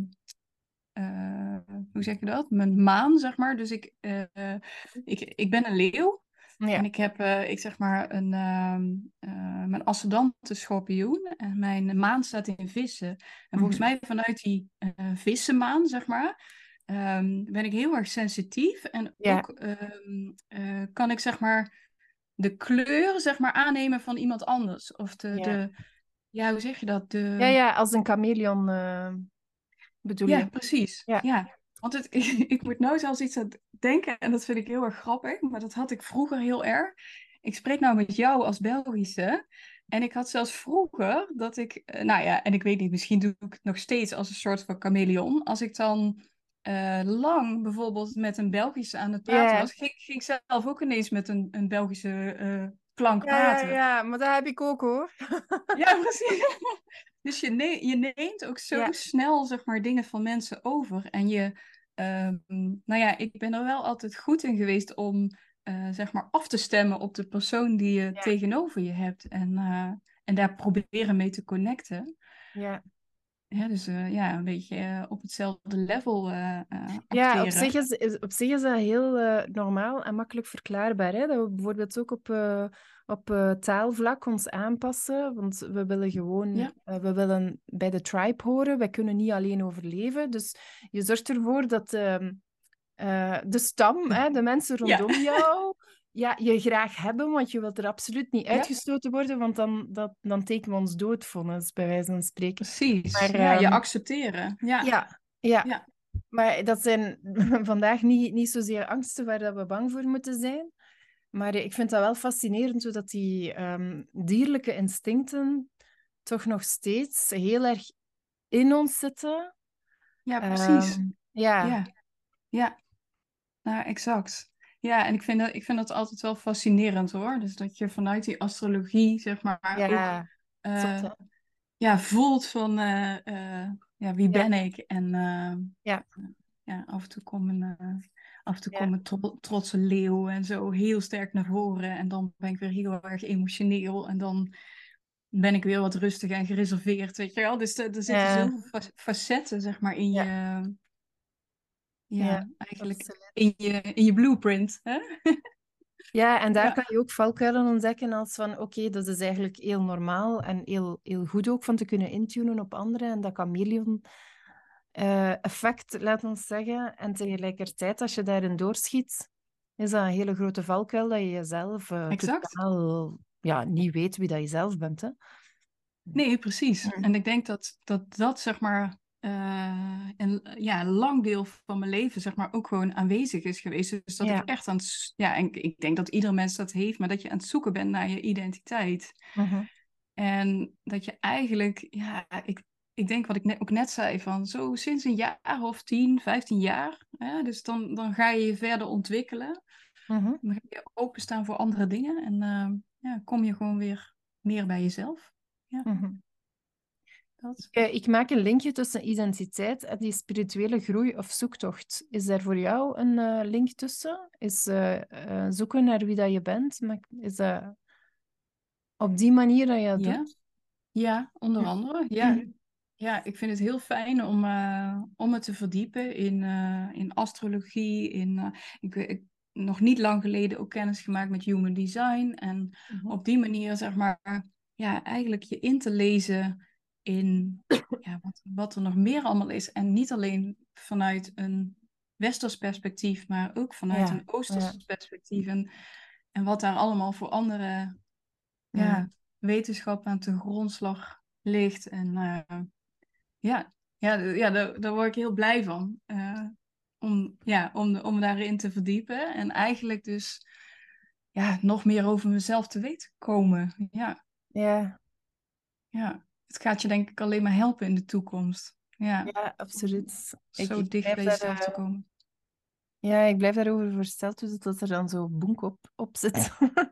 eh, hoe zeg je dat? Mijn maan, zeg maar. Dus ik, eh, ik, ik ben een leeuw. En
Ja.
ik heb, eh, ik zeg maar, een, ehm, eh, mijn ascendant is schorpioen. En mijn maan staat in vissen. En volgens
Mhm.
mij vanuit die uh, vissenmaan, zeg maar, ehm, ben ik heel erg sensitief. En
Ja,
ook ehm, eh, kan ik, zeg maar, de kleur, zeg maar, aannemen van iemand anders. Of de,
ja.
de ja, hoe zeg je dat?
Ja,
De,
ja, als een chameleon eh, bedoel
ja,
je.
precies.
Ja,
Ja. Want het, ik moet nou zelfs iets aan denken en dat vind ik heel erg grappig, maar dat had ik vroeger heel erg. Ik spreek nou met jou als Belgische en ik had zelfs vroeger dat ik, eh, nou ja, en ik weet niet, misschien doe ik het nog steeds als een soort van chameleon. Als ik dan eh, lang bijvoorbeeld met een Belgische aan het praten
ja,
was, ging, ging ik zelf ook ineens met een, een Belgische eh, klank
ja, ja,
praten.
ja, maar dat heb ik ook hoor.
Ja, precies. Dus je, ne je neemt ook zo
Ja,
snel, zeg maar, dingen van mensen over. En je, ehm, nou ja, ik ben er wel altijd goed in geweest om, eh, zeg maar, af te stemmen op de persoon die je
ja,
tegenover je hebt. En, eh, en daar proberen mee te connecten.
ja.
Ja, dus eh, ja, een beetje eh, op hetzelfde level eh, eh,
Ja, op
acteren.
zich is, is- op zich is dat heel eh, normaal en makkelijk verklaarbaar. Hè? Dat we bijvoorbeeld ook op, eh, op eh, taalvlak ons aanpassen. Want we willen gewoon
Ja,
eh, we willen bij de tribe horen. Wij kunnen niet alleen overleven. Dus je zorgt ervoor dat ehm, eh, de stam, hè, de mensen
ja,
rondom jou, ja, je graag hebben, want je wilt er absoluut niet
Ja,
uitgestoten worden, want dan, dat, dan tekenen we ons doodvonnis, bij wijze van spreken.
precies.
Maar
Ja, je
ehm,
accepteren. Ja,
ja, ja,
ja,
maar dat zijn vandaag niet, niet zozeer angsten waar dat we bang voor moeten zijn. Maar ik vind dat wel fascinerend, hoe dat die ehm, dierlijke instincten toch nog steeds heel erg in ons zitten.
ja, precies.
Ehm, ja,
Ja, ja, nou, exact. Ja, en ik vind dat, ik vind dat altijd wel fascinerend hoor. Dus dat je vanuit die astrologie, zeg maar, ook
ja, zot,
eh,
hè?
ja, voelt van eh, eh, ja, wie
Ja,
ben ik? En eh,
ja,
ja, af en toe komen, eh, af en toe
ja,
komen tro- trotse leeuwen en zo heel sterk naar voren. En dan ben ik weer heel erg emotioneel. En dan ben ik weer wat rustig en gereserveerd, weet je wel. Dus er, er zitten
ja,
zoveel fa- facetten, zeg maar, in
ja,
je,
ja,
ja, eigenlijk
absoluut.
in je, in je blueprint. Hè?
Ja, en daar
Ja,
kan je ook valkuilen ontdekken als van, oké, dat is eigenlijk heel normaal en heel, heel goed ook van te kunnen intunen op anderen en dat chameleon eh, effect, laat ons zeggen. En tegelijkertijd, als je daarin doorschiet, is dat een hele grote valkuil dat je jezelf eh,
exact.
totaal ja, niet weet wie dat je zelf bent. Hè?
Nee, precies.
Mm.
En ik denk dat dat, dat zeg maar, eh, een, ja, een lang deel van mijn leven, zeg maar, ook gewoon aanwezig is geweest. Dus dat ik
Ja.
echt aan het, s- ja, en ik ik denk dat ieder mens dat heeft, maar dat je aan het zoeken bent naar je identiteit.
Mhm.
En dat je eigenlijk, ja, ik, ik denk wat ik net, ook net zei, van zo sinds een jaar of tien, vijftien jaar, hè, dus dan, dan ga je je verder ontwikkelen.
Mhm.
Dan ga je openstaan voor andere dingen en eh, ja, kom je gewoon weer meer bij jezelf. Ja,
Mhm.
dat.
Eh, Ik maak een linkje tussen identiteit en die spirituele groei of zoektocht. Is daar voor jou een eh, link tussen? Is eh, eh, zoeken naar wie dat je bent? Maar is dat op die manier dat je dat
Ja,
doet?
ja, onder andere. Ja, ja, ik vind het heel fijn om, eh, om me te verdiepen in, eh, in astrologie. In, eh, ik, ik nog niet lang geleden ook kennis gemaakt met human design. En
Mhm.
op die manier, zeg maar, ja, eigenlijk je in te lezen in ja, wat, wat er nog meer allemaal is. En niet alleen vanuit een westers perspectief, maar ook vanuit
Ja,
een
ja.
oosters perspectief. En, en wat daar allemaal voor andere
Mm.
ja, wetenschap aan te grondslag ligt. En eh, ja, ja, d- ja daar, daar word ik heel blij van. Eh, om, ja, om, om me daarin te verdiepen. En eigenlijk dus ja, nog meer over mezelf te weten komen. Ja,
Ja,
ja. Het gaat je denk ik alleen maar helpen in de toekomst. Ja,
ja,
om
absoluut. Ik,
zo
ik
dicht
blijf
bij
daar,
jezelf te
eh,
komen.
ja, ik blijf daarover versteld hoe dat er dan zo boek op, op zit.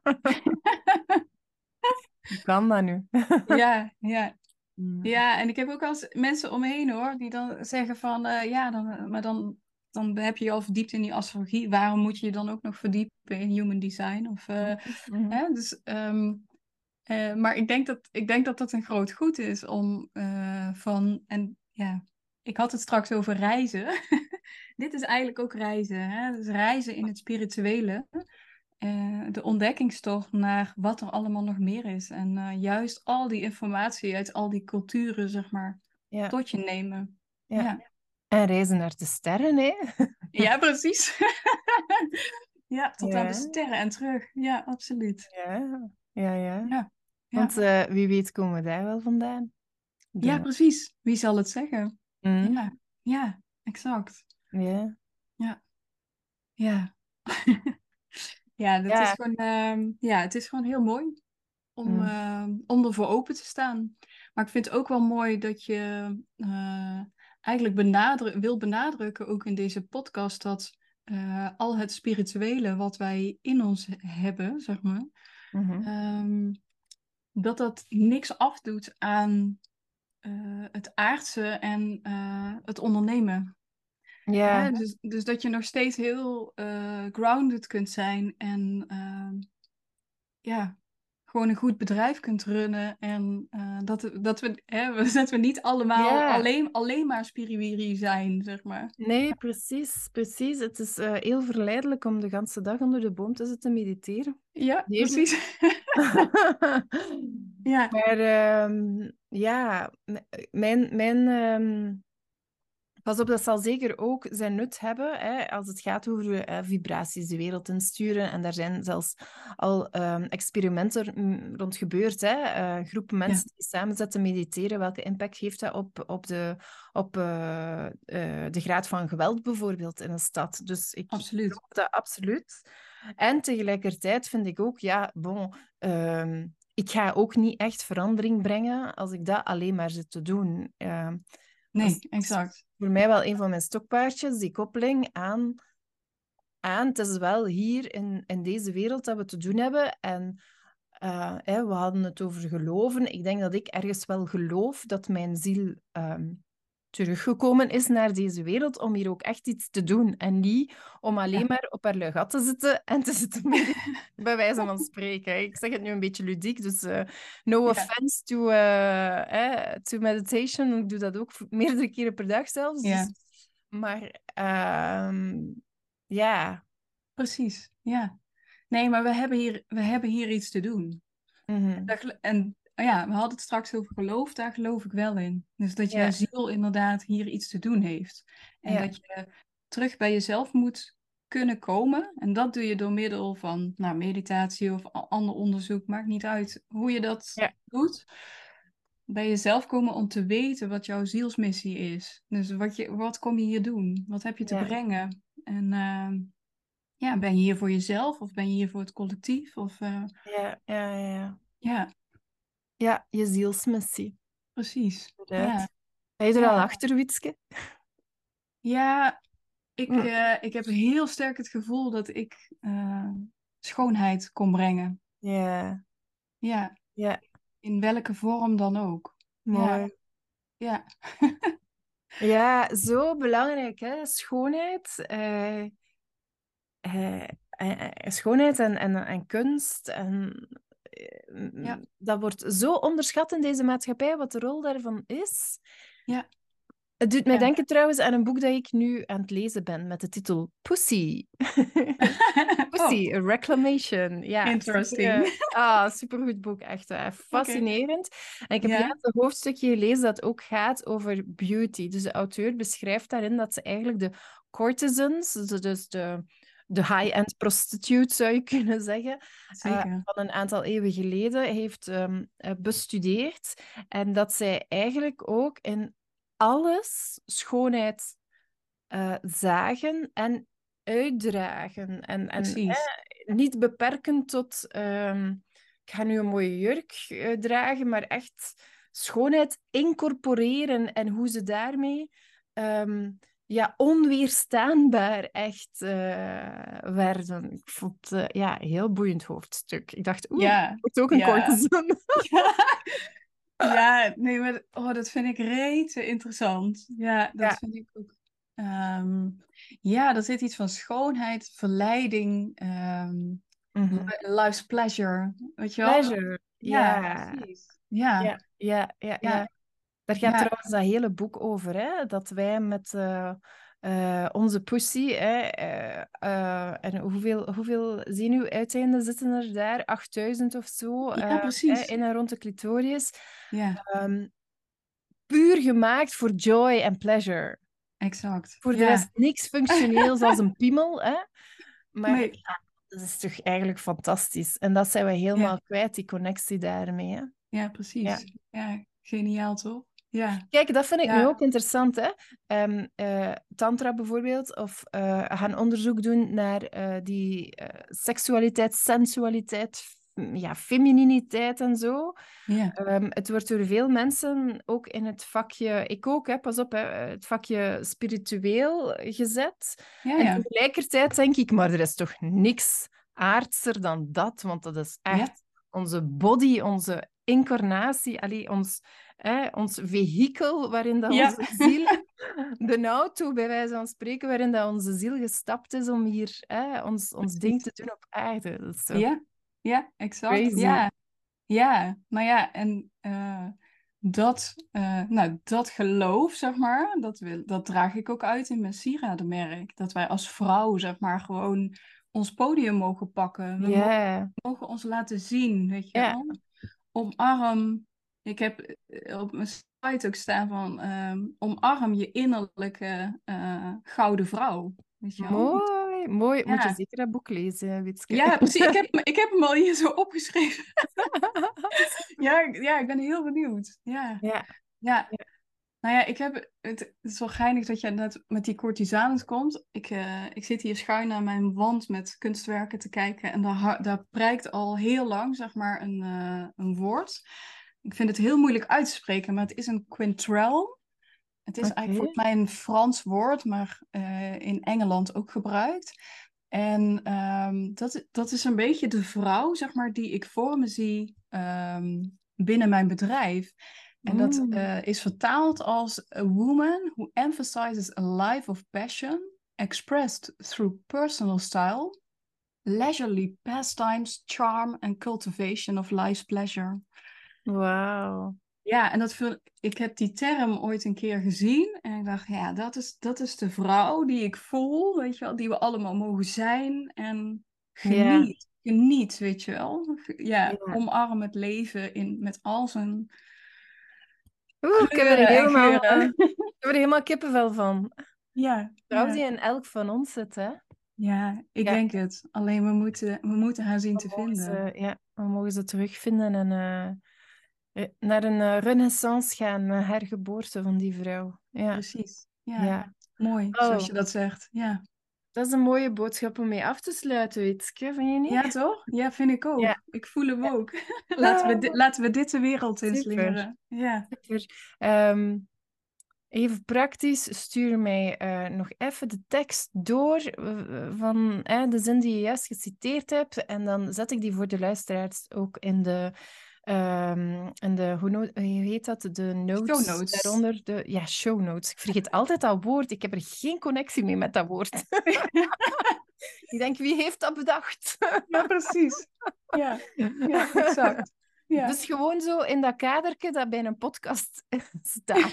Hoe kan dat nu?
Ja, ja.
Mm.
Ja, en ik heb ook wel eens mensen om me heen hoor, die dan zeggen van, eh, ja, dan, maar dan, dan heb je je al verdiept in die astrologie. Waarom moet je je dan ook nog verdiepen in human design? Of, eh,
Mhm.
hè, dus, ehm, eh, maar ik denk dat, ik denk dat dat een groot goed is om eh, van, en ja, ik had het straks over reizen. Dit is eigenlijk ook reizen, hè? Dus reizen in het spirituele eh, de ontdekkingstocht naar wat er allemaal nog meer is. En eh, juist al die informatie uit al die culturen, zeg maar,
Ja,
tot je nemen.
ja.
Ja,
En reizen naar de sterren, hè?
ja, precies. Ja, tot aan de
Ja,
sterren en terug. Ja, absoluut.
ja, ja, ja.
Ja,
Want
ja.
eh, wie weet komen we daar wel vandaan.
Ja,
De...
precies. Wie zal het zeggen?
Mm,
Ja, ja, exact.
ja.
Ja, ja. Ja, dat is
Ja.
gewoon, ehm, ja, het is gewoon heel mooi om,
Mm,
uh, om ervoor open te staan. Maar ik vind het ook wel mooi dat je eh, eigenlijk benadru wil benadrukken, ook in deze podcast, dat eh, al het spirituele wat wij in ons hebben, zeg maar,
mhm.
ehm, dat dat niks afdoet aan eh, het aardse en eh, het ondernemen. Hè?
Ja,
Dus, dus dat je nog steeds heel eh, grounded kunt zijn en ehm, ja, gewoon een goed bedrijf kunt runnen. En eh, dat, dat, we, hè, dat we niet allemaal
ja.
alleen, alleen maar spiriwiri zijn, zeg maar.
Nee, precies, precies. Het is eh, heel verleidelijk om de ganse dag onder de boom te zitten mediteren.
Ja,
Heerlijk.
precies. Ja,
Maar ehm, ja, m- mijn, mijn ehm, Pas op, dat zal zeker ook zijn nut hebben, hè, als het gaat over eh, vibraties de wereld insturen. En daar zijn zelfs al ehm, experimenten mm, rond gebeurd. Hè. Eh, groepen
Ja,
mensen die samen zitten mediteren, welke impact heeft dat op, op, de, op eh, eh, de graad van geweld bijvoorbeeld in een stad? Dus ik
absoluut.
geloof dat absoluut. En tegelijkertijd vind ik ook, ja, bon, ehm, ik ga ook niet echt verandering brengen als ik dat alleen maar zit te doen. Ehm, dat
Nee,
is
exact.
voor mij wel een van mijn stokpaardjes, die koppeling aan, aan het is wel hier in, in deze wereld dat we te doen hebben. En eh, hè, we hadden het over geloven. Ik denk dat ik ergens wel geloof dat mijn ziel ehm, teruggekomen is naar deze wereld om hier ook echt iets te doen. En niet om alleen
Ja.
maar op haar gat te zitten en te zitten mediteren, bij wijze van spreken. Ik zeg het nu een beetje ludiek, dus eh, no
Ja,
offense to, eh, eh, to meditation. Ik doe dat ook meerdere keren per dag zelfs.
ja,
Dus, maar ehm, ja.
precies. Ja. Nee, maar we hebben hier, we hebben hier iets te doen. En,
Mhm.
daar gel- en oh ja, we hadden het straks over geloof, daar geloof ik wel in. Dus dat je
Ja,
ziel inderdaad hier iets te doen heeft. En
ja,
dat je terug bij jezelf moet kunnen komen. En dat doe je door middel van nou, meditatie of a- ander onderzoek, maakt niet uit hoe je dat
ja,
doet. Bij jezelf komen om te weten wat jouw zielsmissie is. Dus wat, je, wat kom je hier doen? Wat heb je te
ja,
brengen? En ehm, ja, ben je hier voor jezelf of ben je hier voor het collectief? Of, eh,
ja, ja, ja.
ja,
Ja, je zielsmissie.
precies. Ja,
Inderdaad. Ben je er al
ja.
achter, Witske?
Ja, ik,
Mm.
eh, ik heb heel sterk het gevoel dat ik eh, schoonheid kon brengen.
Ja,
Ja,
ja,
in welke vorm dan ook. Ja,
mooi.
ja,
Ja, zo belangrijk, hè? Schoonheid. eh, eh, eh, eh, schoonheid en, en, en kunst. En, eh,
ja,
mm, dat wordt zo onderschat in deze maatschappij, wat de rol daarvan is.
ja,
Het doet mij
ja.
denken trouwens aan een boek dat ik nu aan het lezen ben met de titel Pussy.
Oh,
Pussy, A Reclamation. Ja,
interesting.
super, ah, supergoed boek. Echt eh,
Oké.
fascinerend. En ik heb
Ja,
laatst een hoofdstukje gelezen dat ook gaat over beauty. Dus de auteur beschrijft daarin dat ze eigenlijk de courtesans, dus dus de, de high-end prostitute zou je kunnen zeggen, eh,
zeker.
van een aantal eeuwen geleden heeft ehm, eh, bestudeerd. En dat zij eigenlijk ook in alles schoonheid eh, zagen en uitdragen. En, en
Precies.
eh, niet beperken tot, ehm, ik ga nu een mooie jurk eh, dragen, maar echt schoonheid incorporeren en hoe ze daarmee ehm, ja, onweerstaanbaar echt eh, werden. Ik vond het eh, ja, een heel boeiend hoofdstuk. Ik dacht, oeh, ik
Ja,
word ook een
ja.
courtesan.
Ja, nee, maar oh, dat vind ik rete interessant. Ja, dat
Ja.
vind ik ook. Ehm, ja, er zit iets van schoonheid, verleiding, ehm,
Mhm.
li- life's pleasure. Weet je wel?
Pleasure.
Ja,
Ja.
precies. Ja,
Ja, ja, ja, ja.
ja,
Daar gaat
ja,
trouwens dat hele boek over, hè? Dat wij met eh, eh, onze pussy, hè, eh, eh, en hoeveel, hoeveel zenuwuiteinden zitten er daar? achttduizend of zo,
ja,
eh, hè,
precies.
in en rond de clitoris.
Ja,
Ehm, puur gemaakt voor joy en pleasure.
exact.
Voor de rest
Ja,
niks functioneels als een piemel, hè? Maar
nee,
ja, dat is toch eigenlijk fantastisch. En dat zijn we
ja,
helemaal kwijt, die connectie daarmee, hè?
ja,
Ja.
precies. Ja, geniaal toch? Ja,
Kijk, dat vind ik nu ook
ja,
interessant, hè. Ehm, eh, tantra bijvoorbeeld, of eh, gaan onderzoek doen naar eh, die eh, seksualiteit, sensualiteit, f- ja, femininiteit en zo.
ja,
Ehm, het wordt door veel mensen ook in het vakje, ik ook, hè, pas op, hè, het vakje spiritueel gezet.
ja,
En
ja,
tegelijkertijd denk ik, maar er is toch niks aardser dan dat, want dat is
ja,
echt onze body, onze incarnatie, allee, ons, hè, ons vehikel waarin dat
ja,
onze ziel, de auto bij wijze van spreken, waarin dat onze ziel gestapt is om hier hè, ons, ons ding
precies.
te doen op aarde. Dat is toch
Ja, ja, exact.
crazy.
Ja. Ja, maar ja, en eh, dat, eh, nou, dat geloof, zeg maar, dat, wil, dat draag ik ook uit in mijn sieradenmerk. Dat wij als vrouw, zeg maar, gewoon ons podium mogen pakken. We mo-
Ja,
mogen ons laten zien, weet je
ja,
wel. Omarm. Ik heb eh, op mijn site ook staan van ehm, omarm je innerlijke uh, gouden vrouw. Weet je wel?
Mooi, mooi. Moet je
Ja.
zeker dat boek lezen, Witske.
Ja, precies. Ik heb, ik heb hem al hier zo opgeschreven. ja, ik- ja, ik ben heel benieuwd. Ja.
Ja.
Ja.
Ja.
Nou ja, ik heb, het, het is wel geinig dat je net met die courtisanes komt. Ik, uh, ik zit hier schuin aan mijn wand met kunstwerken te kijken. En daar, daar prijkt al heel lang, zeg maar, een, uh, een woord. Ik vind het heel moeilijk uit te spreken, maar het is een quintrell. Het is eigenlijk
Oké.
volgens mij een Frans woord, maar uh, in Engeland ook gebruikt. En um, dat, dat is een beetje de vrouw, zeg maar, die ik voor me zie um, binnen mijn bedrijf. En dat
Mm.
uh, is vertaald als a woman who emphasizes a life of passion, expressed through personal style, leisurely pastimes, charm and cultivation of life's pleasure.
Wauw.
Ja, en dat viel, ik heb die term ooit een keer gezien en ik dacht, ja, dat is, dat is de vrouw die ik voel, weet je wel, die we allemaal mogen zijn en
Ja.
geniet, geniet, weet je wel. Ja,
Ja.
omarm het leven in, met al zijn
Oeh, ik heb er
kleuren en
helemaal, uh,
geuren.
ik heb er helemaal kippenvel van.
Ja,
Vrouw
ja.
die in elk van ons zit, hè?
Ja, ik
Ja.
denk het. Alleen we moeten, we moeten haar zien
We
te
mogen
vinden.
ze, ja, we mogen ze terugvinden en uh, naar een uh, renaissance gaan, een hergeboorte van die vrouw. Ja.
Precies. Ja,
Ja.
mooi, zoals
Oh,
je dat zegt. Ja.
dat is een mooie boodschap om mee af te sluiten, Witske, vind je
Ja,
niet?
toch? Ja, vind ik
Ja.
ook. Ik voel hem
Ja.
ook. Laten we, di-
Ah,
laten we dit de wereld
super.
inslingeren. Ja.
Super. Um, even praktisch, stuur mij uh, nog even de tekst door uh, van uh, de zin die je juist geciteerd hebt. En dan zet ik die voor de luisteraars ook in de, um, in de hoe, no- hoe heet dat? De notes,
Show notes.
daaronder. De, ja, show notes. Ik vergeet altijd dat woord. Ik heb er geen connectie mee met dat woord. Ik denk, wie heeft dat bedacht?
Ja, precies. Ja, ja, exact. Ja.
Dus gewoon zo in dat kadertje dat bij een podcast staat.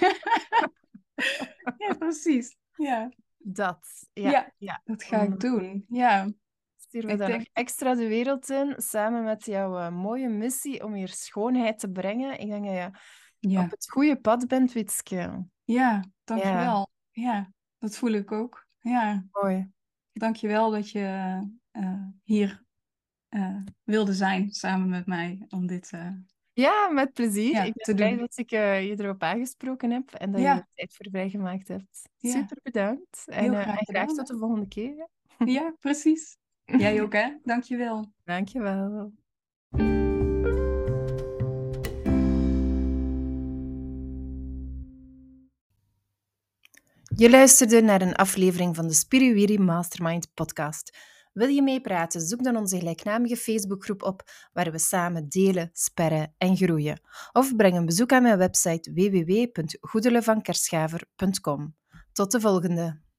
Ja, precies. Ja.
Dat, ja.
Ja,
ja.
dat ga ik
Dan
doen. Ja,
sturen we
ik
dat nog
denk,
extra de wereld in, samen met jouw uh, mooie missie om hier schoonheid te brengen. Ik denk dat je op
ja,
het goede pad bent, Witske.
ja,
Ja,
dankjewel. Ja, dat voel ik ook. Ja,
mooi.
dankjewel dat je uh, hier uh, wilde zijn samen met mij om dit uh,
Ja, met plezier.
ja,
Ik ben
te
blij
doen.
dat ik uh, je erop aangesproken heb en dat je
Ja,
er tijd voor vrijgemaakt hebt.
ja,
Super bedankt. En,
heel
uh,
graag
en graag tot
gedaan.
de volgende keer.
Ja, precies. Jij ook, hè? Dankjewel.
Dankjewel. Je luisterde naar een aflevering van de Spiriwiri Mastermind podcast. Wil je meepraten? Zoek dan onze gelijknamige Facebookgroep op, waar we samen delen, sperren en groeien. Of breng een bezoek aan mijn website w w w punt goedelevankerschaver punt com. Tot de volgende!